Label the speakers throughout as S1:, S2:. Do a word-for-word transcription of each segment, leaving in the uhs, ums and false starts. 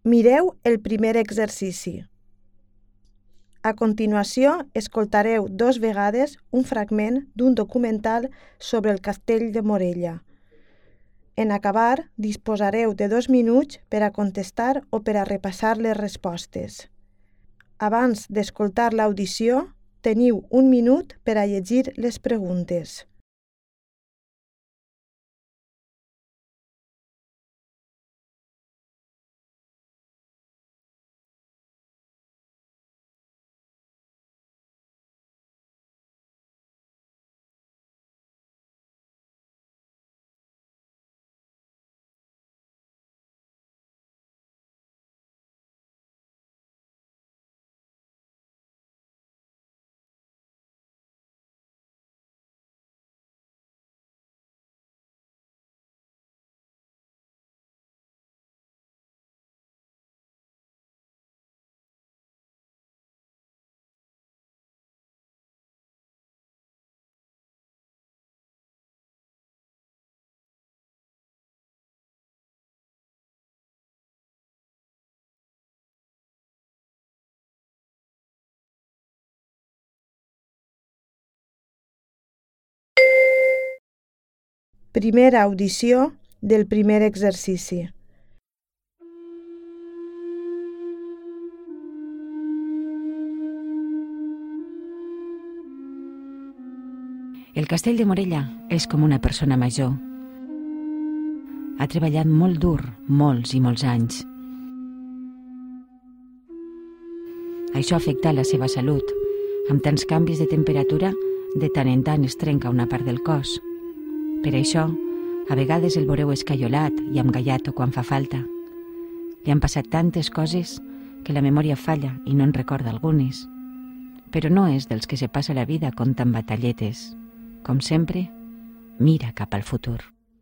S1: Mireu el primer exercici. A continuació, escoltareu dos vegades un fragment d'un documental sobre el castell de Morella. En acabar, disposareu de dos minuts per a contestar o per a repassar les respostes. Abans d'escoltar l'audició, teniu un minut per a llegir les preguntes. Primera audició del primer exercici.
S2: El castell de Morella és com una persona major. Ha treballat molt dur, molts i molts anys. Això ha afectat la seva salut. Amb tants canvis de temperatura, de tant en tant es trenca una part del cos. Per això, a vegades el veureu escaiolat i amb gaiato quan fa falta. Li han passat tantes coses que la memòria falla i no en recorda algunes. Però no és dels que se passa la vida contant batalletes. Com sempre, mira cap al futur.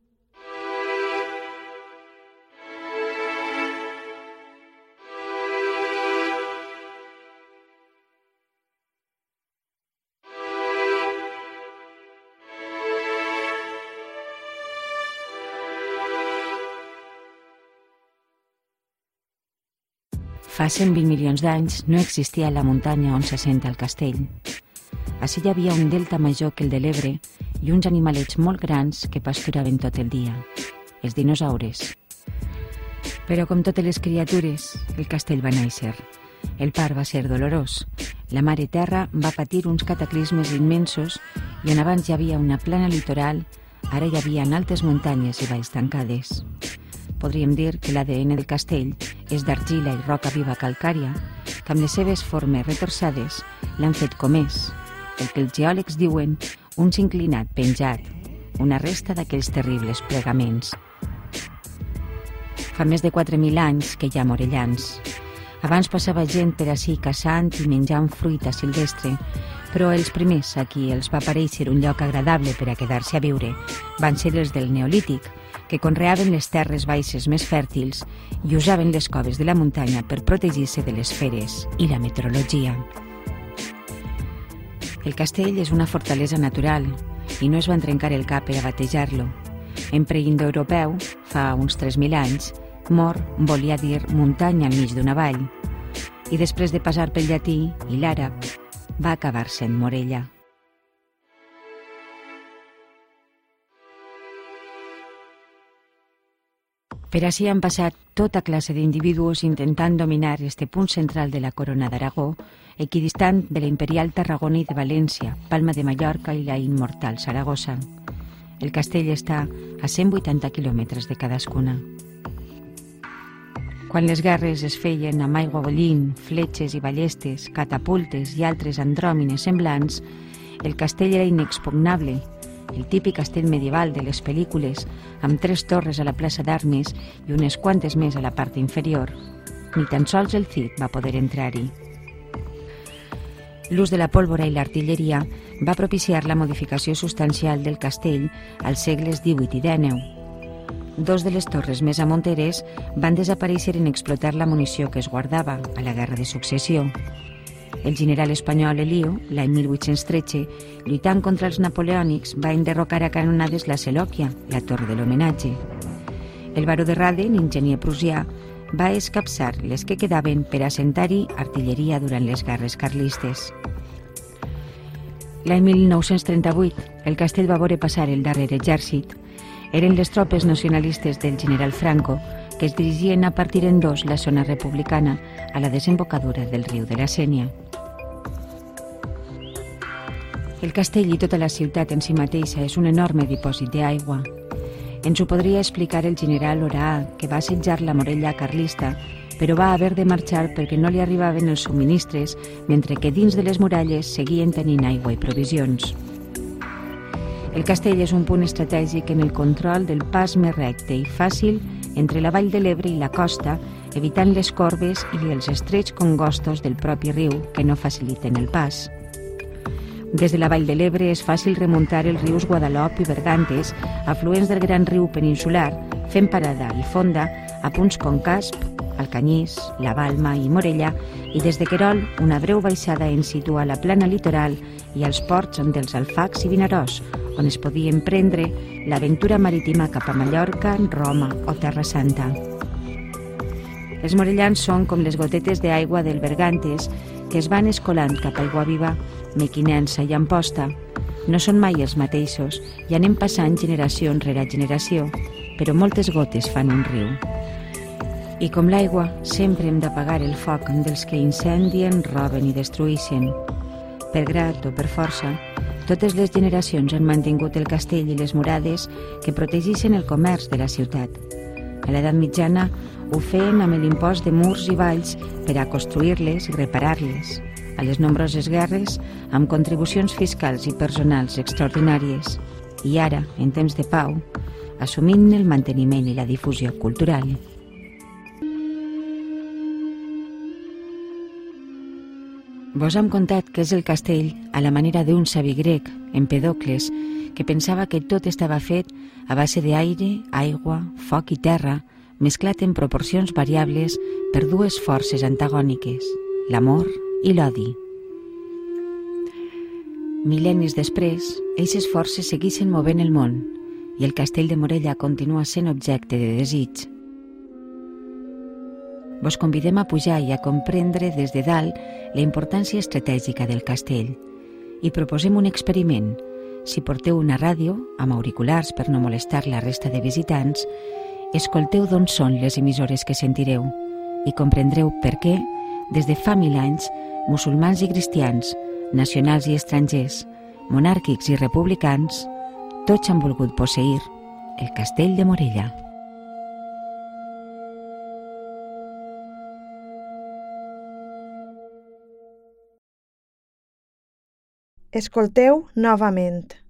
S2: Fa cent vint milions d'anys no existia la muntanya on s'assenta el castell. Ací hi havia un delta major que el de l'Ebre i uns animalets molt grans que pasturaven tot el dia, els dinosaures. Però com totes les criatures, el castell va néixer. El part va ser dolorós. La mare terra va patir uns cataclismes immensos i on abans hi havia una plana litoral, ara hi havia altes muntanyes i valls tancades. Podríem dir que l'A D N del castell és d'argila i roca viva calcària, que amb les seves formes retorçades l'han fet com és, el que els geòlegs diuen un sinclinat penjat, una resta d'aquells terribles plegaments. Fa més de quatre mil anys que hi ha morellans. Abans passava gent per ací caçant i menjant fruita silvestre, però els primers a qui els va parèixer un lloc agradable per a quedar-se a viure van ser els del Neolític, que conreaven les terres baixes més fèrtils i usaven les coves de la muntanya per protegir-se de les feres i la meteorologia. El castell és una fortalesa natural i no es van trencar el cap per a batejar-lo. En preindoeuropeu, fa uns tres mil anys, Mor volia dir muntanya al mig d'una vall i després de passar pel llatí i l'àrab va acabar sent Morella. Per ací han passat tota classe d'individus intentant dominar este punt central de la corona d'Aragó, equidistant de la imperial Tarragona i de València, Palma de Mallorca i la immortal Saragossa. El castell està a cent vuitanta quilòmetres de cadascuna. Quan les guerres es feien amb aigua bullint, fletxes i ballestes, catapultes i altres andròmines semblants, el castell era inexpugnable, el típic castell medieval de les pel·lícules, amb tres torres a la plaça d'Armes i unes quantes més a la part inferior. Ni tan sols el Cid va poder entrar-hi. L'ús de la pólvora i l'artilleria va propiciar la modificació substancial del castell als segles divuit i dènou. Dos de les torres més amonteres van desaparèixer en explotar la munició que es guardava a la Guerra de Successió. El general espanyol Eliu, l'any mil vuit-cents tretze, lluitant contra els napoleònics, va enderrocar a canonades la Selòquia, la torre de l'homenatge. El baró de Raden, enginyer prussià, va escapçar les que quedaven per assentar-hi artilleria durant les guerres carlistes. L'any mil nou-cents trenta-vuit, el castell va veure passar el darrer exèrcit. Eren les tropes nacionalistes del general Franco que es dirigien a partir en dos la zona republicana a la desembocadura del riu de la Sénia. El castell i tota la ciutat en si mateixa és un enorme dipòsit d'aigua. Ens ho podria explicar el general Orà, que va assetjar la Morella carlista, però va haver de marxar perquè no li arribaven els subministres, mentre que dins de les muralles seguien tenint aigua i provisions. El castell és un punt estratègic en el control del pas més recte i fàcil entre la vall de l'Ebre i la costa, evitant les corbes i els estrets congostos del propi riu que no faciliten el pas. Des de la vall de l'Ebre és fàcil remuntar els rius Guadalop i Bergantes, afluents del gran riu peninsular, fent parada i fonda a punts com Casp, Alcanyís, La Balma i Morella, i des de Querol una breu baixada ens situa a la plana litoral i als ports dels Alfacs i Vinaròs, on es podia emprendre l'aventura marítima cap a Mallorca, Roma o Terra Santa. Els morellans són com les gotetes d'aigua del Bergantes que es van escolant cap a Aiguaviva, Mequinensa i Amposta. No són mai els mateixos i anem passant generació rere generació, però moltes gotes fan un riu. I com l'aigua, sempre hem d'apagar el foc dels que incendien, roben i destruïxen. Per grat o per força, totes les generacions han mantingut el castell i les murades que protegixen el comerç de la ciutat. A l'edat mitjana ho feien amb l'impost de murs i valls per a construir-les i reparar-les. A les nombroses guerres, amb contribucions fiscals i personals extraordinàries. I ara, en temps de pau, assumint el manteniment i la difusió cultural. Vos hem contat que és el castell a la manera d'un savi grec, Empedocles, que pensava que tot estava fet a base d'aire, aigua, foc i terra, mesclat en proporcions variables per dues forces antagòniques, l'amor i l'odi. Mil·lennis després, eixes forces segueixen movent el món i el castell de Morella continua sent objecte de desig. Vos convidem a pujar i a comprendre des de dalt la importància estratègica del castell i proposem un experiment. Si porteu una ràdio, amb auriculars per no molestar la resta de visitants, escolteu d'on són les emissores que sentireu i comprendreu per què, des de fa mil anys, musulmans i cristians, nacionals i estrangers, monàrquics i republicans, tots han volgut posseir el castell de Morella.
S1: Escolteu novament.